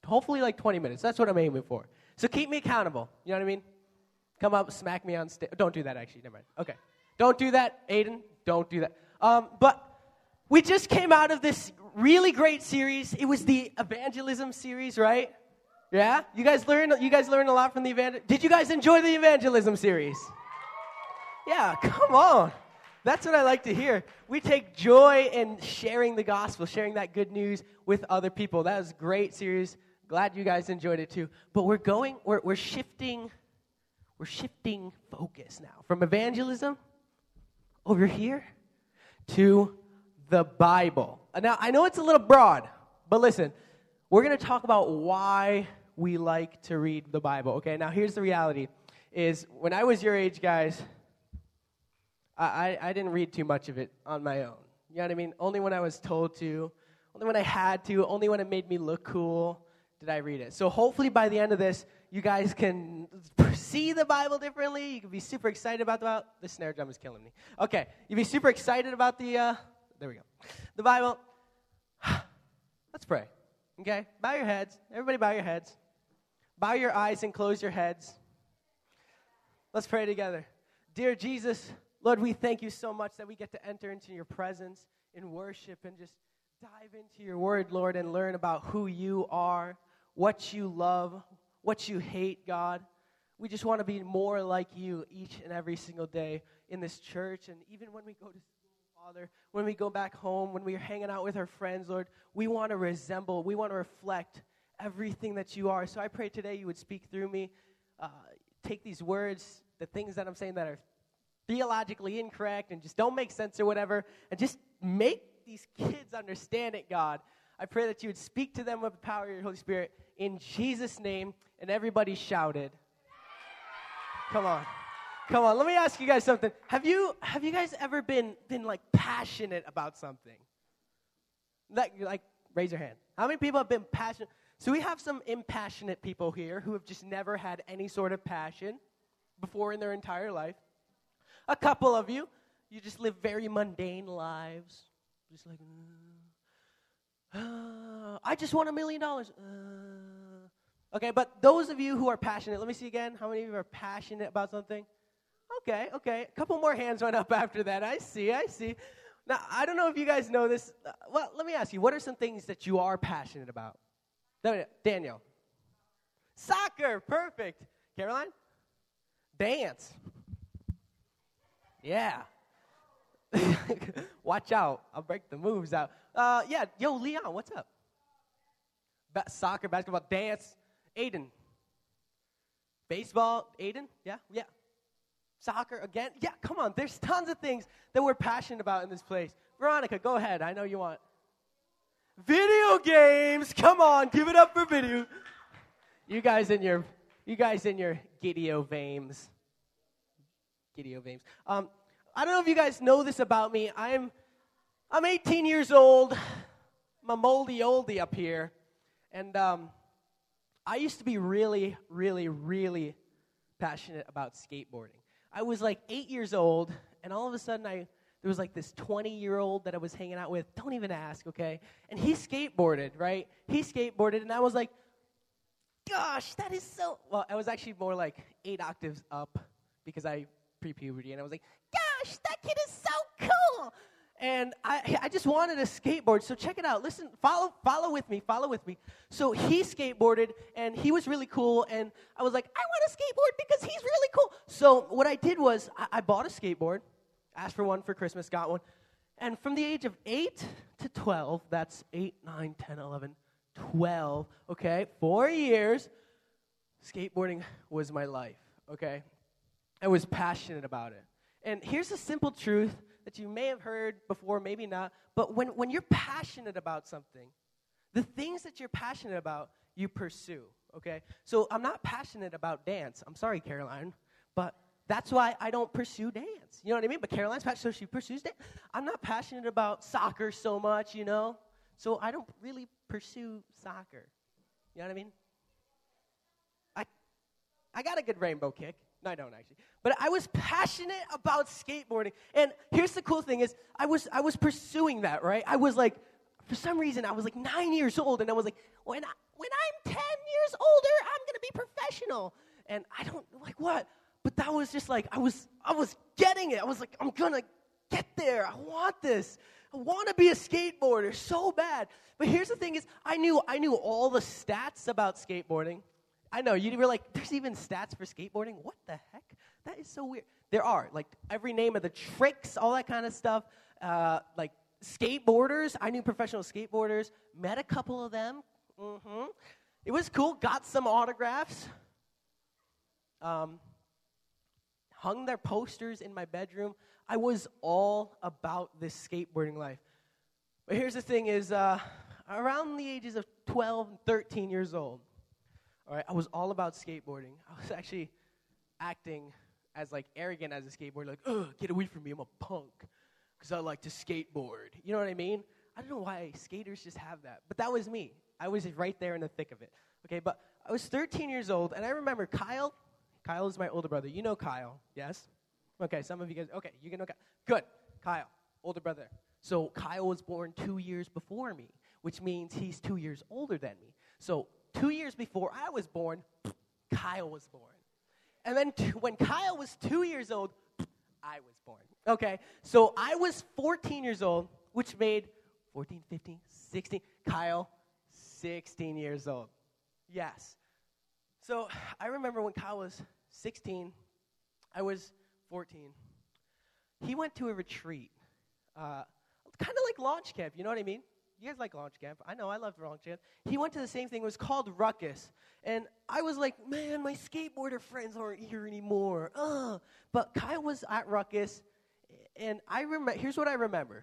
hopefully like 20 minutes. That's what I'm aiming for. So keep me accountable. You know what I mean? Come up, smack me on stage. Don't do that, actually. Never mind. Okay. Don't do that, Aiden. Don't do that. But we just came out of this really great series. It was the evangelism series, right? Yeah? You guys learned a lot from the evangelism. Did you guys enjoy the evangelism series? Yeah, come on. That's what I like to hear. We take joy in sharing the gospel, sharing that good news with other people. That was a great series. Glad you guys enjoyed it too. But we're shifting focus now from evangelism over here to the Bible. Now, I know it's a little broad, but listen, we're going to talk about why we like to read the Bible, okay? Now, here's the reality, is when I was your age, guys, I didn't read too much of it on my own. You know what I mean? Only when I was told to, only when I had to, only when it made me look cool did I read it. So hopefully by the end of this, you guys can see the Bible differently. You can be super excited about the snare drum is killing me. Okay, you be super excited about the Bible. Let's pray, okay? Bow your heads. Everybody bow your heads. Bow your eyes and close your heads. Let's pray together. Dear Jesus, Lord, we thank you so much that we get to enter into your presence in worship and just dive into your word, Lord, and learn about who you are, what you love, what you hate, God. We just want to be more like you each and every single day in this church, and even when we go to school, Father, when we go back home, when we're hanging out with our friends, Lord, we want to reflect everything that you are. So I pray today you would speak through me, take these words, the things that I'm saying that are theologically incorrect and just don't make sense or whatever, and just make these kids understand it, God. I pray that you would speak to them with the power of your Holy Spirit in Jesus' name, and everybody shouted. Come on. Let me ask you guys something. Have you guys ever been like passionate about something? Like raise your hand. How many people have been passionate? So we have some impassionate people here who have just never had any sort of passion before in their entire life. A couple of you just live very mundane lives. Just like, I just won $1 million. Okay, but those of you who are passionate, let me see again. How many of you are passionate about something? Okay. A couple more hands went up after that. I see. Now, I don't know if you guys know this. Well, let me ask you, what are some things that you are passionate about? Daniel. Soccer, perfect. Caroline? Dance. Yeah. Watch out. I'll break the moves out. Leon, what's up? Soccer, basketball, dance. Aiden. Baseball, Aiden? Yeah. Soccer, again? Yeah, come on. There's tons of things that we're passionate about in this place. Veronica, go ahead. I know you want. Video games. Come on, give it up for video. You guys in your Gideo Vames. I don't know if you guys know this about me. I'm 18 years old. I'm a moldy oldie up here. And I used to be really, really, really passionate about skateboarding. I was like 8 years old, and all of a sudden there was like this 20-year-old that I was hanging out with. Don't even ask, okay? And he skateboarded, right? And I was like, gosh, that is so... Well, I was actually more like 8 octaves up because I pre-puberty, and I was like, gosh, that kid is so cool. And I just wanted a skateboard. So check it out. Listen, follow with me. So he skateboarded, and he was really cool, and I was like, I want a skateboard because he's really cool. So what I did was I bought a skateboard, asked for one for Christmas, got one. And from the age of 8 to 12, that's 8, 9, 10, 11, 12, okay, 4 years, skateboarding was my life, okay? I was passionate about it. And here's a simple truth that you may have heard before, maybe not, but when you're passionate about something, the things that you're passionate about, you pursue, okay? So I'm not passionate about dance. I'm sorry, Caroline, but that's why I don't pursue dance. You know what I mean? But Caroline's passionate, so she pursues dance. I'm not passionate about soccer so much, you know? So I don't really pursue soccer. You know what I mean? I got a good rainbow kick. No, I don't actually. But I was passionate about skateboarding. And here's the cool thing is I was pursuing that, right? I was like, for some reason, I was like 9 years old, and I was like, when I'm 10, professional. And I don't, like, what? But that was just like, I was getting it. I was like, I'm going to get there. I want this. I want to be a skateboarder so bad. But here's the thing is, I knew all the stats about skateboarding. I know, you were like, there's even stats for skateboarding? What the heck? That is so weird. There are, like, every name of the tricks, all that kind of stuff. Like, skateboarders, I knew professional skateboarders, met a couple of them. It was cool, got some autographs. Hung their posters in my bedroom. I was all about this skateboarding life. But here's the thing is, around the ages of 12 and 13 years old, all right, I was all about skateboarding. I was actually acting as, like, arrogant as a skateboarder, like, ugh, get away from me, I'm a punk, because I like to skateboard. You know what I mean? I don't know why skaters just have that, but that was me. I was right there in the thick of it. Okay, but I was 13 years old, and I remember Kyle is my older brother. You know Kyle, yes? Okay, some of you guys, okay, you can know Kyle. Good, Kyle, older brother. So Kyle was born 2 years before me, which means he's 2 years older than me. So 2 years before I was born, Kyle was born. And then when Kyle was 2 years old, I was born. Okay, so I was 14 years old, which made 14, 15, 16, Kyle, 16 years old. Yes. So I remember when Kyle was 16, I was 14. He went to a retreat, kind of like launch camp, you know what I mean? You guys like launch camp. I know, I loved launch camp. He went to the same thing. It was called Ruckus. And I was like, man, my skateboarder friends aren't here anymore. But Kyle was at Ruckus, and here's what I remember.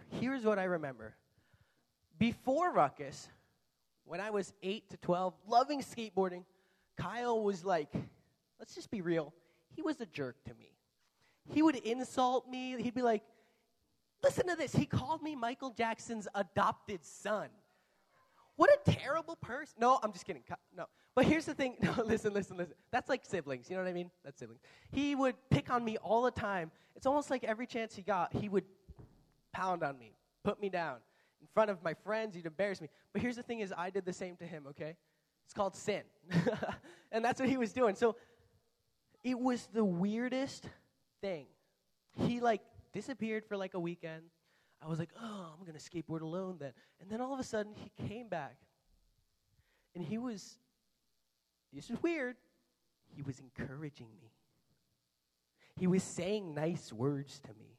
Before Ruckus, when I was 8 to 12, loving skateboarding, Kyle was like, let's just be real, he was a jerk to me. He would insult me. He'd be like, listen to this. He called me Michael Jackson's adopted son. What a terrible person. No, I'm just kidding. No. But here's the thing. No, listen. That's like siblings. You know what I mean? That's siblings. He would pick on me all the time. It's almost like every chance he got, he would pound on me, put me down. In front of my friends, he'd embarrass me. But here's the thing is, I did the same to him, okay? It's called sin. And that's what he was doing. So it was the weirdest thing. He, like, disappeared for, like, a weekend. I was like, oh, I'm going to skateboard alone then. And then all of a sudden, he came back. And this is weird, he was encouraging me. He was saying nice words to me.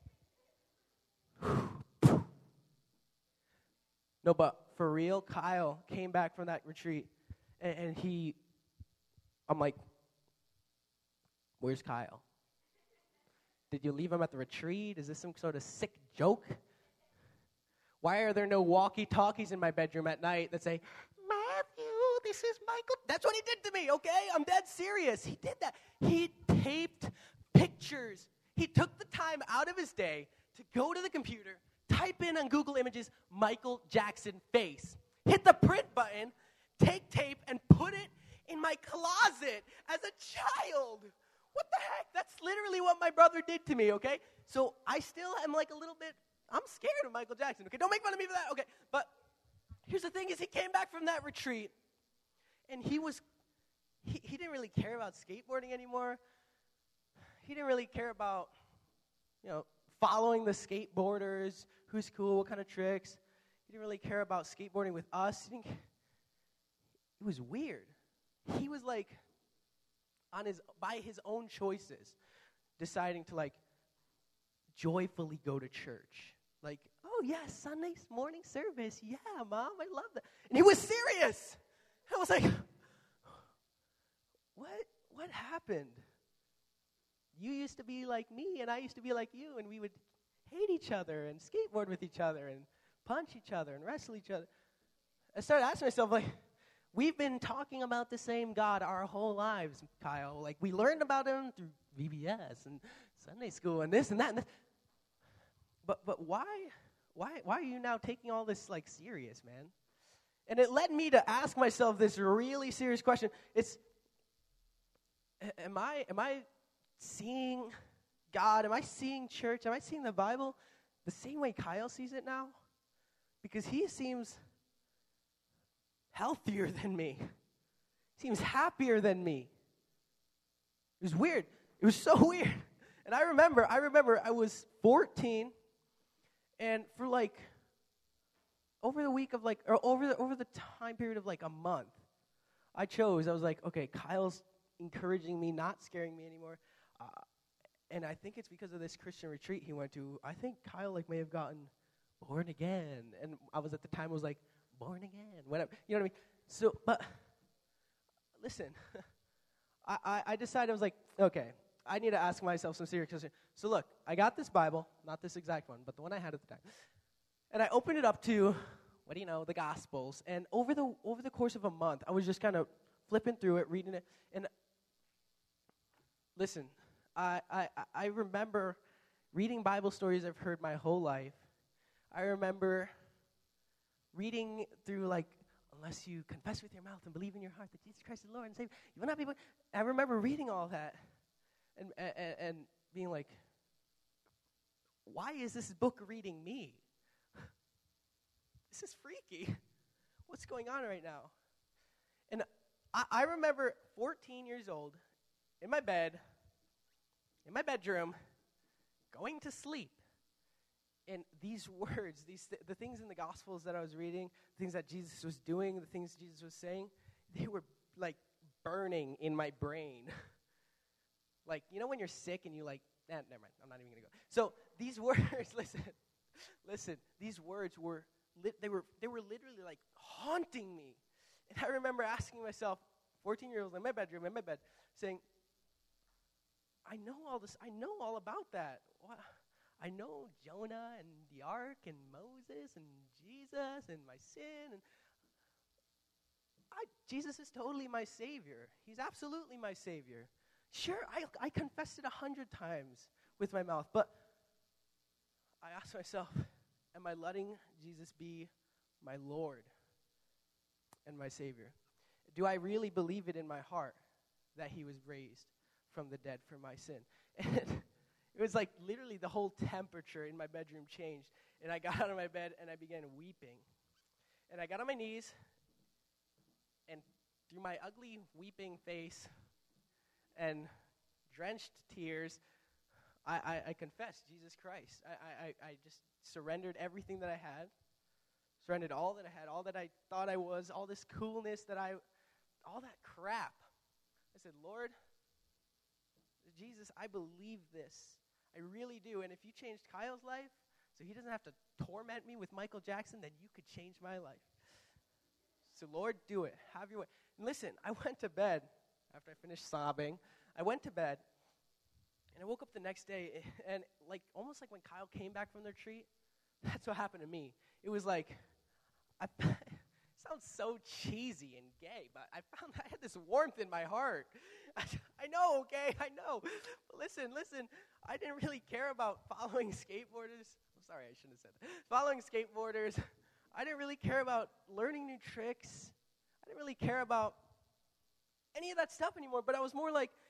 No, but for real, Kyle came back from that retreat, and I'm like, where's Kyle? Did you leave him at the retreat? Is this some sort of sick joke? Why are there no walkie-talkies in my bedroom at night that say, Matthew, this is Michael? That's what he did to me, okay? I'm dead serious. He did that. He taped pictures. He took the time out of his day to go to the computer, type in on Google Images, Michael Jackson face, hit the print button, take tape, and put it in my closet as a child. What the heck? That's literally what my brother did to me, okay? So I still am like a little bit, I'm scared of Michael Jackson, okay? Don't make fun of me for that, okay? But here's the thing is he came back from that retreat, and he didn't really care about skateboarding anymore. He didn't really care about, following the skateboarders, who's cool, what kind of tricks. He didn't really care about skateboarding with us. It was weird. He was like, by his own choices, deciding to, like, joyfully go to church. Like, oh, yeah, Sunday morning service. Yeah, Mom, I love that. And he was serious. I was like, what happened? You used to be like me, and I used to be like you, and we would hate each other and skateboard with each other and punch each other and wrestle each other. I started asking myself, like, we've been talking about the same God our whole lives, Kyle. Like, we learned about him through VBS and Sunday school and this and that. And this. But why are you now taking all this, like, serious, man? And it led me to ask myself this really serious question. Am I seeing God? Am I seeing church? Am I seeing the Bible the same way Kyle sees it now? Because he seems healthier than me. Seems happier than me. It was weird. It was so weird. And I remember I was 14, and for like over the week of like, or over the time period of like a month, I was like, okay, Kyle's encouraging me, not scaring me anymore. And I think it's because of this Christian retreat he went to. I think Kyle like may have gotten born again. And I was at the time was like, born again, whatever. You know what I mean? So, but listen, I decided I was like, okay, I need to ask myself some serious questions. So look, I got this Bible, not this exact one, but the one I had at the time. And I opened it up to, what do you know, the Gospels. And over the course of a month, I was just kind of flipping through it, reading it. And listen, I remember reading Bible stories I've heard my whole life. I remember reading through, like, unless you confess with your mouth and believe in your heart that Jesus Christ is Lord and Savior, you will not be born. I remember reading all that and being like, why is this book reading me? This is freaky. What's going on right now? And I remember 14 years old, in my bed, in my bedroom, going to sleep. And these words, the things in the Gospels that I was reading, the things that Jesus was doing, the things Jesus was saying, they were like burning in my brain. Like, you know when you're sick and you like, never mind, I'm not even going to go. So these words, listen, these words were, they were literally like haunting me. And I remember asking myself, 14 years old in my bedroom, in my bed, saying, I know all this, I know all about that. I know Jonah and the ark and Moses and Jesus and my sin. And Jesus is totally my Savior. He's absolutely my Savior. Sure, I confessed it 100 times with my mouth, but I asked myself, am I letting Jesus be my Lord and my Savior? Do I really believe it in my heart that he was raised from the dead for my sin? And it was like literally the whole temperature in my bedroom changed. And I got out of my bed and I began weeping. And I got on my knees, and through my ugly weeping face and drenched tears, I confessed Jesus Christ. I just surrendered everything that I had, surrendered all that I had, all that I thought I was, all this coolness all that crap. I said, Lord, Jesus, I believe this. I really do. And if you changed Kyle's life so he doesn't have to torment me with Michael Jackson, then you could change my life. So, Lord, do it. Have your way. And listen, I went to bed after I finished sobbing. I went to bed, and I woke up the next day, and like almost like when Kyle came back from the retreat, that's what happened to me. It was like, it sounds so cheesy and gay, but I found I had this warmth in my heart. I know, okay, I know. But listen, I didn't really care about following skateboarders. I'm sorry, I shouldn't have said that. Following skateboarders. I didn't really care about learning new tricks. I didn't really care about any of that stuff anymore, but it was more like,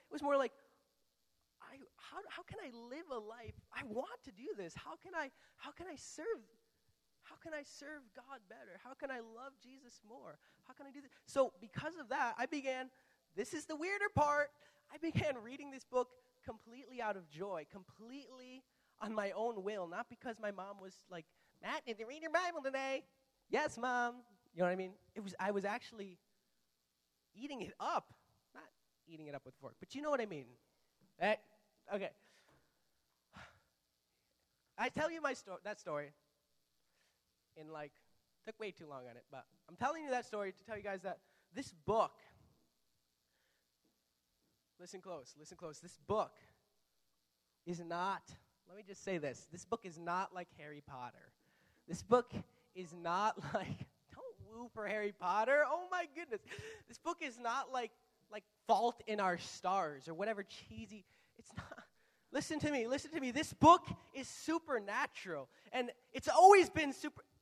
how can I live a life? I want to do this. How can I serve God better? How can I love Jesus more? How can I do this? So because of that, this is the weirder part, I began reading this book completely out of joy, completely on my own will, not because my mom was like, Matt, did you read your Bible today? Yes, Mom. You know what I mean? I was actually eating it up, not eating it up with a fork, but you know what I mean. Okay. I tell you that story in took way too long on it, but I'm telling you that story to tell you guys that this book, listen close, this book is not, let me just say this book is not like Harry Potter. This book is not like, don't woo for Harry Potter, oh my goodness. This book is not like Fault in Our Stars or whatever cheesy, it's not. Listen to me. This book is supernatural, and it's always been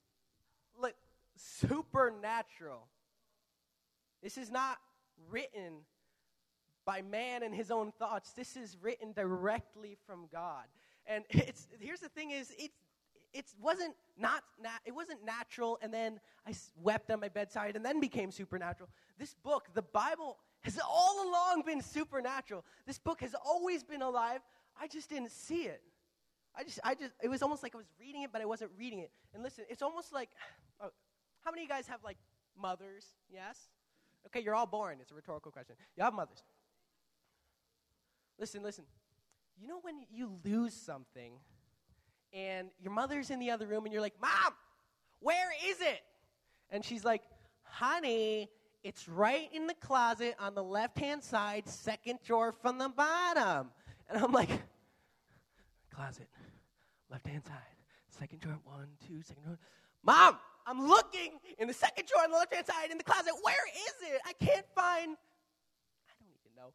supernatural. This is not written by man and his own thoughts. This is written directly from God. And here's the thing is, it wasn't natural, and then I wept on my bedside, and then became supernatural. This book, the Bible, has all along been supernatural. This book has always been alive. I just didn't see it. It was almost like I was reading it, but I wasn't reading it. And listen, it's almost like, how many of you guys have, like, mothers? Yes? Okay, you're all born. It's a rhetorical question. You have mothers. Listen. You know when you lose something, and your mother's in the other room, and you're like, Mom, where is it? And she's like, honey, it's right in the closet on the left-hand side, second drawer from the bottom. And I'm like, closet, left-hand side, second drawer, 1, 2, second drawer. Mom, I'm looking in the second drawer on the left-hand side in the closet. Where is it? I can't find, I don't even know.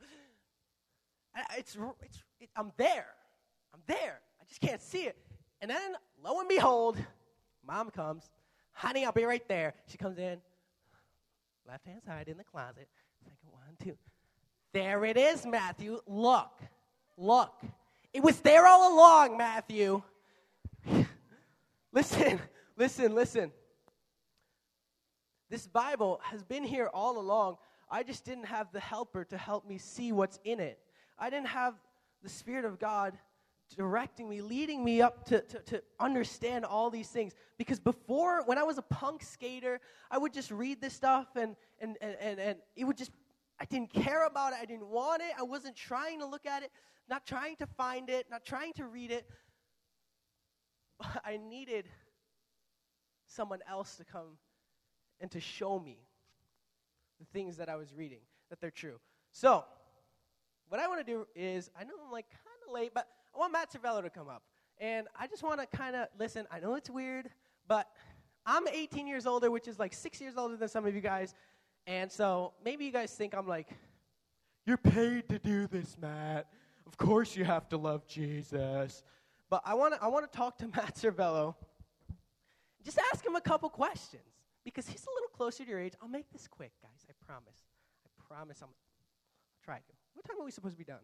I'm there. I just can't see it. And then, lo and behold, Mom comes. Honey, I'll be right there. She comes in, left-hand side in the closet. Second, 1, 2. There it is, Matthew. Look. It was there all along, Matthew. Listen. This Bible has been here all along. I just didn't have the helper to help me see what's in it. I didn't have the Spirit of God directing me, leading me up to understand all these things. Because before, when I was a punk skater, I would just read this stuff and it would just, I didn't care about it. I didn't want it. I wasn't trying to look at it, not trying to find it, not trying to read it. I needed someone else to come and to show me the things that I was reading, that they're true. So, what I want to do is, I know I'm like kind of late, but I want Matt Cervello to come up. And I just want to kind of, listen, I know it's weird, but I'm 18 years older, which is like 6 years older than some of you guys. And so maybe you guys think I'm like, you're paid to do this, Matt. Of course you have to love Jesus. But I want to talk to Matt Cervello. Just ask him a couple questions, because he's a little closer to your age. I'll make this quick, guys. I promise I'll try to. What time are we supposed to be done?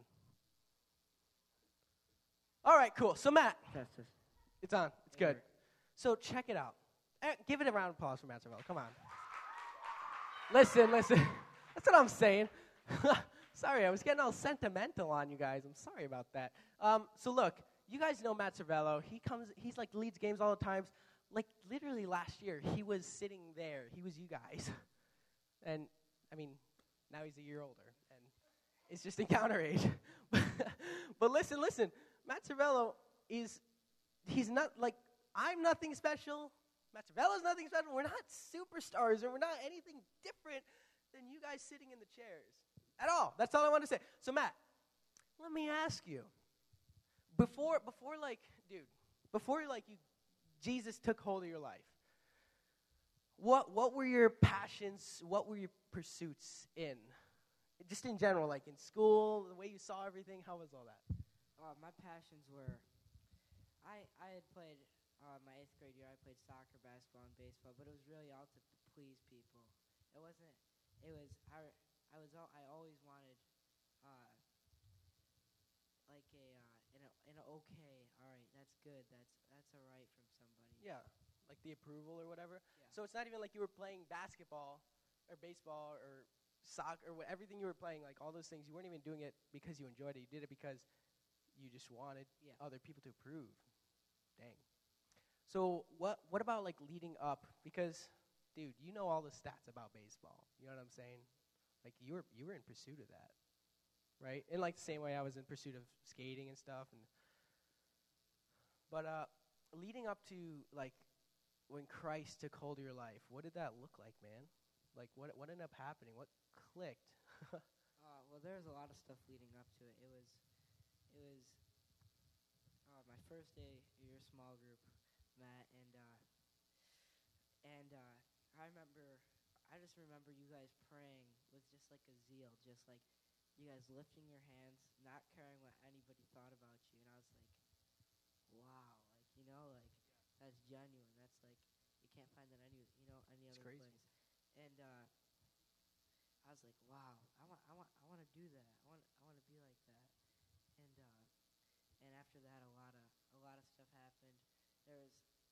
All right, cool. So, Matt. It's on. It's good. So, check it out. Give it a round of applause for Matt Cervello. Come on. Listen. That's what I'm saying. Sorry, I was getting all sentimental on you guys. I'm sorry about that. So, look, you guys know Matt Cervello. He's like leads games all the time. Like, literally last year, he was sitting there. He was you guys. And, I mean, now he's a year older. And it's just encounter age. But listen. Matt Cervello he's not like, I'm nothing special. Matt Cervello's nothing special. We're not superstars, or we're not anything different than you guys sitting in the chairs at all. That's all I want to say. So, Matt, let me ask you. Before Jesus took hold of your life, what were your passions? What were your pursuits in? Just in general, like in school, the way you saw everything, how was all that? My passions were, I had played, my 8th grade year, I played soccer, basketball, and baseball, but it was really all to please people. I always wanted, like okay, all right, that's good, that's all right from somebody. Yeah, like the approval or whatever. Yeah. So it's not even like you were playing basketball or baseball or soccer or everything you were playing, like all those things. You weren't even doing it because you enjoyed it. You did it because you just wanted other people to approve. Dang. So what about like leading up? Because, dude, you know all the stats about baseball. You know what I'm saying? Like you were in pursuit of that, right? In like the same way I was in pursuit of skating and stuff. But leading up to like when Christ took hold of your life, what did that look like, man? Like what ended up happening? What clicked? Well, there was a lot of stuff leading up to it. It was my first day of your small group, Matt, and I just remember you guys praying with just like a zeal, just like you guys lifting your hands, not caring what anybody thought about you, and I was like, wow, like that's genuine. That's like you can't find that any other place. And I was like, wow, I want to do that. I want to be like that. And after that, a lot of stuff happened.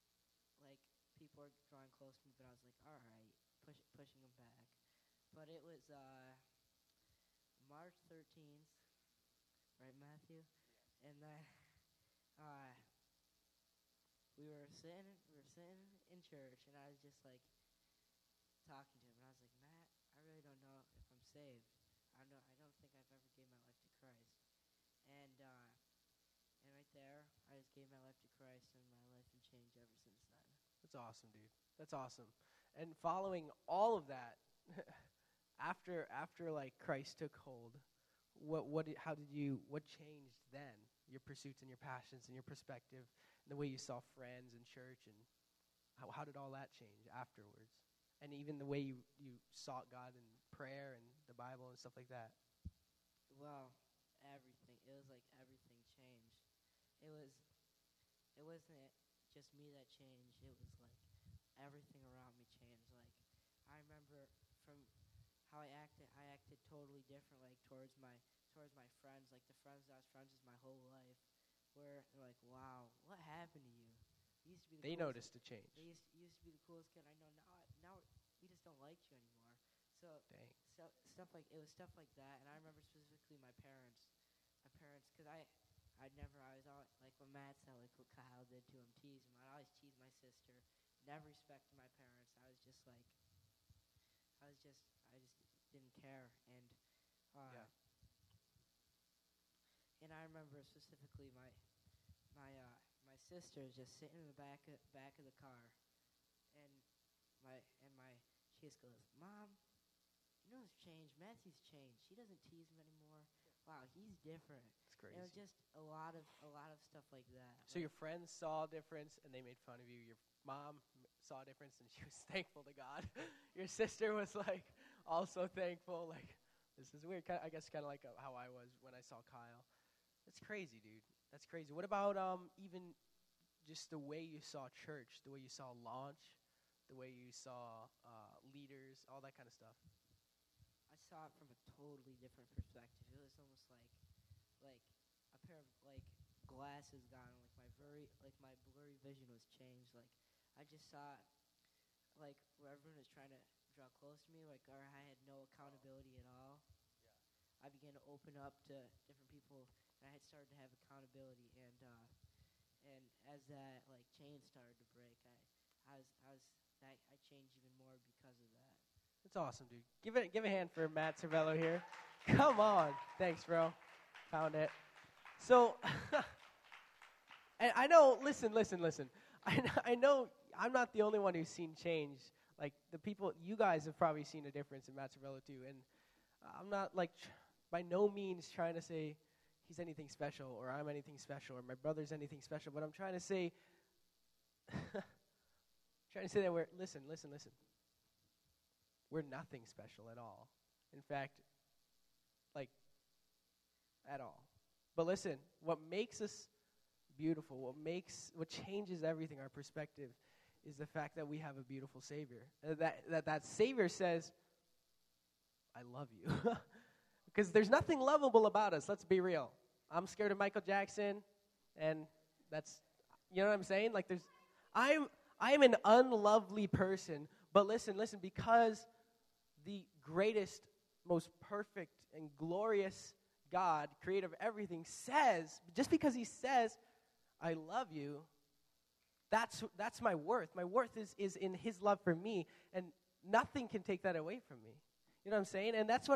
before drawing close to me, but I was like, all right, pushing him back. But it was March 13th, right, Matthew? And then we were sitting in church, and I was just like talking to him, and I was like, Matt, I really don't know if I'm saved. I don't think I've ever gave my life to Christ. And right there, I just gave my life to Christ, and my life has changed ever since then. That's awesome, dude. That's awesome. And following all of that, after like Christ took hold, what changed then? Your pursuits and your passions and your perspective, and the way you saw friends and church, and how did all that change afterwards? And even the way you sought God in prayer and the Bible and stuff like that. Well, everything. It was like everything changed. It wasn't just me that changed. It was like everything around me changed. Like I remember from how I acted totally different, like towards my friends, like the friends that I was friends with my whole life, where they're like, wow, what happened to you? You used to be They noticed a change. You used to be the coolest kid I know. Now we just don't like you anymore. So Dang. Stuff like that. And I remember specifically my parents, because I was always, like what Matt said, like what Kyle did to him, tease him. I always teased my sister, never respected my parents. I just didn't care. And and I remember specifically my sister is just sitting in the back of the car, and she just goes, Mom, you know what's changed? Matthew's changed. She doesn't tease him anymore. Wow, he's different. It's crazy. And it was just a lot of stuff like that. So your friends saw a difference, and they made fun of you. Your mom saw a difference, and she was thankful to God. Your sister was, like, also thankful. Like, this is weird. I guess kind of like how I was when I saw Kyle. That's crazy, dude. That's crazy. What about even just the way you saw church, the way you saw launch, the way you saw leaders, all that kind of stuff? I saw it from a totally different perspective. It was almost like a pair of like glasses gone, like my blurry vision was changed. Like I just saw it, like where everyone was trying to draw close to me, like or I had no accountability at all. Yeah. I began to open up to different people, and I had started to have accountability. And as that like chain started to break, I changed even more because of that. That's awesome, dude. Give a hand for Matt Cervello here. Come on. Thanks, bro. Found it. So, and I know, listen. I know I'm not the only one who's seen change. Like, the people, you guys have probably seen a difference in Matt Cervello, too. And I'm not, like, by no means trying to say he's anything special or I'm anything special or my brother's anything special. But I'm trying to say, that we're, listen. We're nothing special at all. In fact, like, at all. But listen, what makes us beautiful, what changes everything, our perspective, is the fact that we have a beautiful Savior. That Savior says, I love you. Because there's nothing lovable about us, let's be real. I'm scared of Michael Jackson, and that's, you know what I'm saying? Like, I am an unlovely person, but listen, because the greatest, most perfect, and glorious God, creator of everything, says, just because he says, I love you, that's my worth. My worth is in his love for me, and nothing can take that away from me. You know what I'm saying? And that's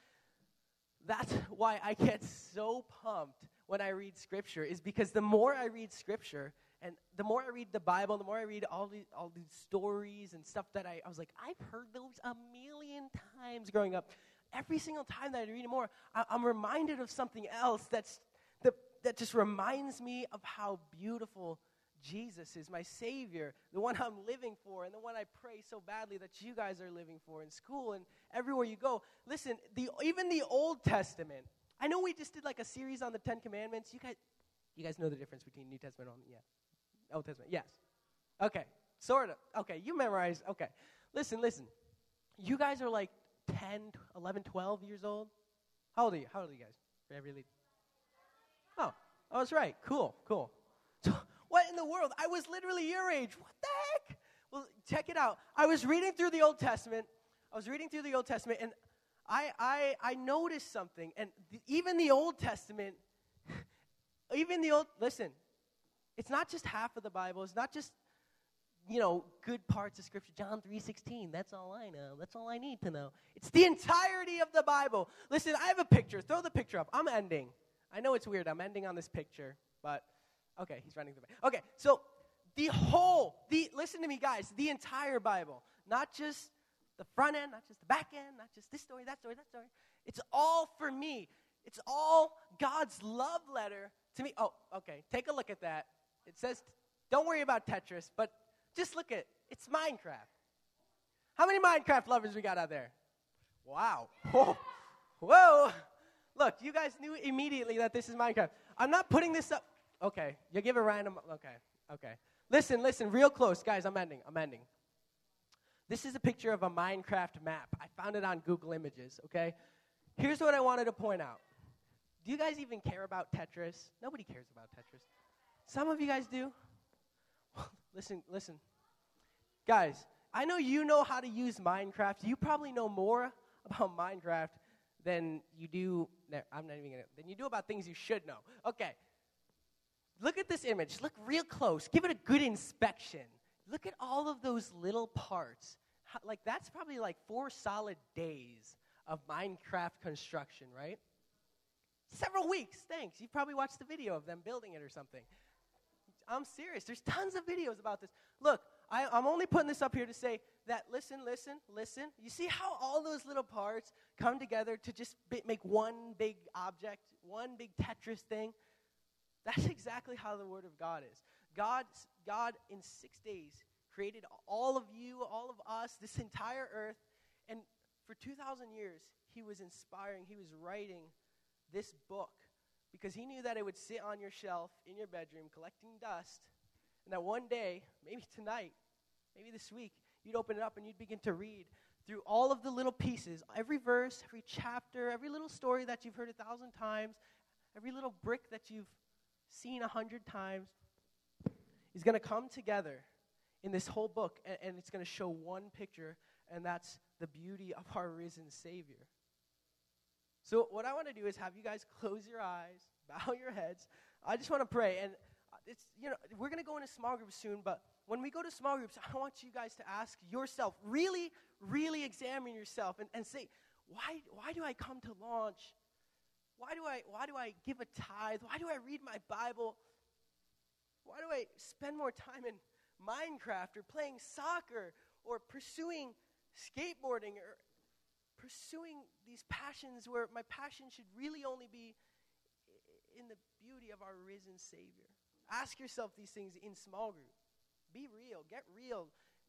why I get so pumped when I read Scripture, is because the more I read Scripture, and the more I read the Bible, the more I read all these stories and stuff that I was like, I've heard those a million times growing up. Every single time that I read it more, I'm reminded of something else that just reminds me of how beautiful Jesus is, my Savior, the one I'm living for, and the one I pray so badly that you guys are living for in school and everywhere you go. Listen, even the Old Testament. I know we just did like a series on the Ten Commandments. You guys know the difference between New Testament and Old Testament. Yes. Okay. Sort of. Okay. You memorize. Okay. Listen. You guys are like 10, 11, 12 years old. How old are you guys? Really? Oh, I was right. Cool. So, what in the world? I was literally your age. What the heck? Well, check it out. I was reading through the Old Testament. And I noticed something. And even the Old Testament, listen, it's not just half of the Bible. It's not just, good parts of Scripture. John 3:16, that's all I know. That's all I need to know. It's the entirety of the Bible. Listen, I have a picture. Throw the picture up. I'm ending. I know it's weird. I'm ending on this picture. But, okay, he's running the back. Okay, so listen to me, guys, the entire Bible. Not just the front end, not just the back end, not just this story, that story, that story. It's all for me. It's all God's love letter to me. Oh, okay, take a look at that. It says, don't worry about Tetris, but just look at, it's Minecraft. How many Minecraft lovers we got out there? Wow. Whoa. Look, you guys knew immediately that this is Minecraft. I'm not putting this up. Okay, you give a random, okay. Listen, real close. Guys, I'm ending. This is a picture of a Minecraft map. I found it on Google Images, okay? Here's what I wanted to point out. Do you guys even care about Tetris? Nobody cares about Tetris. Some of you guys do. Listen. Guys, I know you know how to use Minecraft. You probably know more about Minecraft than you do, than you do about things you should know. Okay. Look at this image. Look real close. Give it a good inspection. Look at all of those little parts. That's probably 4 solid days of Minecraft construction, right? Several weeks, thanks. You probably watched the video of them building it or something. I'm serious. There's tons of videos about this. Look, I'm only putting this up here to say that, listen. You see how all those little parts come together to just make one big object, one big Tetris thing? That's exactly how the Word of God is. God in 6 days created all of you, all of us, this entire earth, and for 2,000 years, he was writing this book because he knew that it would sit on your shelf in your bedroom collecting dust, and that one day, maybe tonight, maybe this week, you'd open it up and you'd begin to read through all of the little pieces, every verse, every chapter, every little story that you've heard 1,000 times, every little brick that you've seen 100 times, is going to come together in this whole book, and it's going to show one picture, and that's the beauty of our risen Savior. So what I want to do is have you guys close your eyes, bow your heads. I just want to pray, and we're going to go into small groups soon, but when we go to small groups, I want you guys to ask yourself, really, really examine yourself and say, why do I come to launch? Why do I give a tithe? Why do I read my Bible? Why do I spend more time in Minecraft or playing soccer or pursuing skateboarding or pursuing these passions where my passion should really only be in the beauty of our risen Savior? Ask yourself these things in small group. Be real. Get real.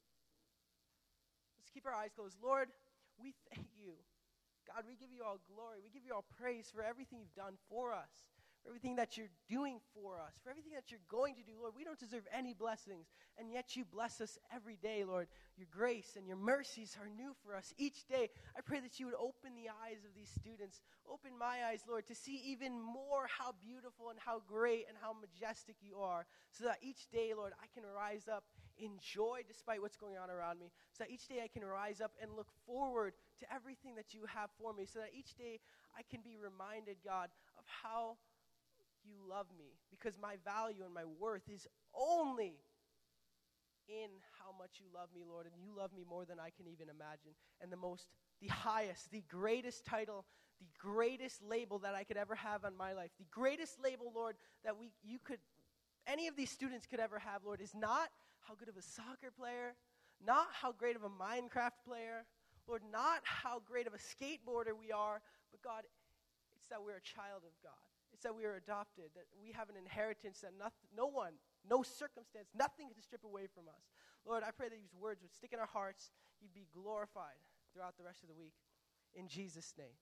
Let's keep our eyes closed. Lord, we thank you. God, we give you all glory. We give you all praise for everything you've done for us, for everything that you're doing for us, for everything that you're going to do. Lord, we don't deserve any blessings, and yet you bless us every day, Lord. Your grace and your mercies are new for us each day. I pray that you would open the eyes of these students, open my eyes, Lord, to see even more how beautiful and how great and how majestic you are, so that each day, Lord, I can rise up in joy despite what's going on around me, so that each day I can rise up and look forward to everything that you have for me, so that each day I can be reminded, God, of how you love me, because my value and my worth is only in how much you love me, Lord, and you love me more than I can even imagine. And the highest, the greatest title, the greatest label that I could ever have on my life, the greatest label, Lord, that any of these students could ever have, Lord, is not how good of a soccer player, not how great of a Minecraft player, Lord, not how great of a skateboarder we are, but God, it's that we're a child of God. It's that we are adopted, that we have an inheritance that no one, no circumstance, nothing can strip away from us. Lord, I pray that these words would stick in our hearts. You'd be glorified throughout the rest of the week. In Jesus' name.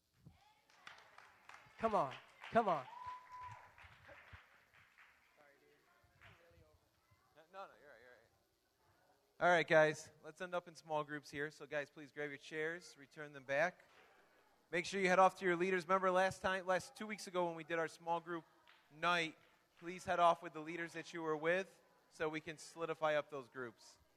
Come on. No, you're right. All right, guys, let's end up in small groups here. So, guys, please grab your chairs, return them back. Make sure you head off to your leaders. Remember last 2 weeks ago when we did our small group night, please head off with the leaders that you were with so we can solidify up those groups.